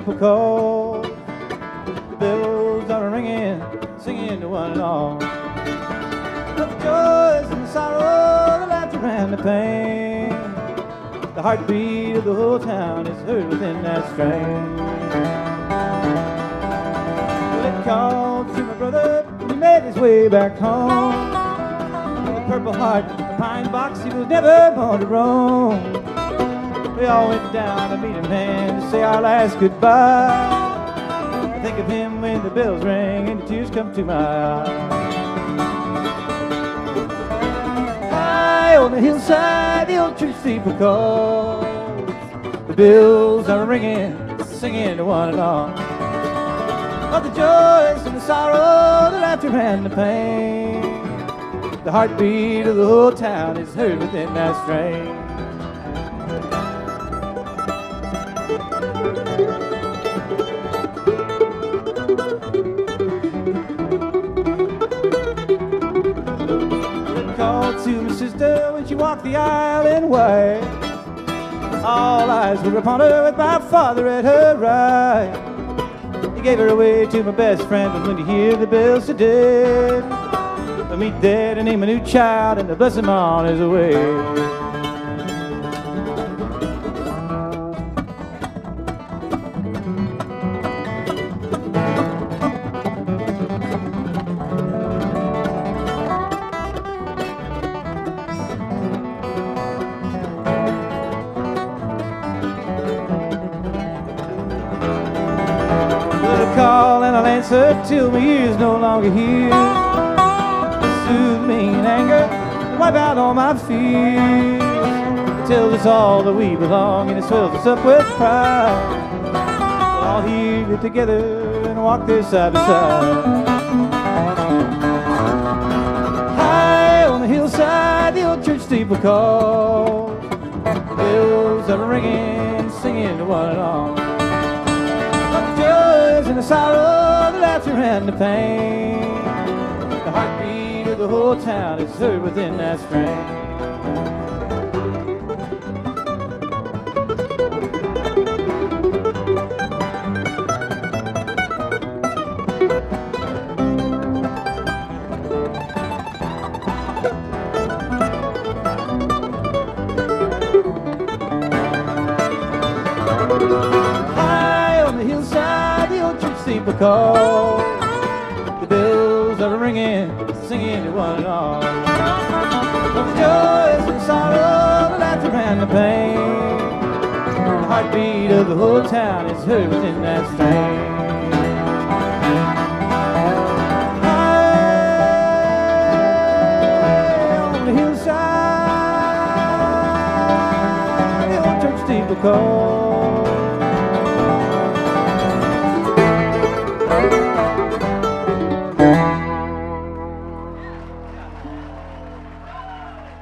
steeple call. The bells are ringing, singing to one and all. The joys and the sorrow, the laughter and the pain. The heartbeat of the whole town is heard within that strain. Well, it called to my brother, and he made his way back home. With a purple heart, a pine box, he was never born to roam. We all went down to meet him and to say our last goodbye. I think of him when the bells ring and the tears come to my eyes. High on the hillside, the old church steeple calls. The bells are ringing, singing to one and all. Of the joys and the sorrow, the laughter and the pain. The heartbeat of the whole town is heard within that strain. Called to my sister when she walked the aisle in white. All eyes were upon her with my father at her right. He gave her away to my best friend, and when you hear the bells today, I'll meet there to name a new child and to bless him on his way. Call and I'll answer till my ears no longer hear. Soothe me in anger and wipe out all my fears. Tells us all that we belong and it swells us up with pride. We'll all hear it together and walk there side by side. High on the hillside, the old church steeple calls. Bells are ringing, singing to one and all. And the sorrow, the laughter and the pain. The heartbeat of the whole town is heard within that strain. High on the hillside, the old church steeple call. The bells are ringing, singing to one and all. Of the joys and sorrow, the laughter and the pain. The heartbeat of the whole town is heard within that strain. High on the hillside, the old church steeple call.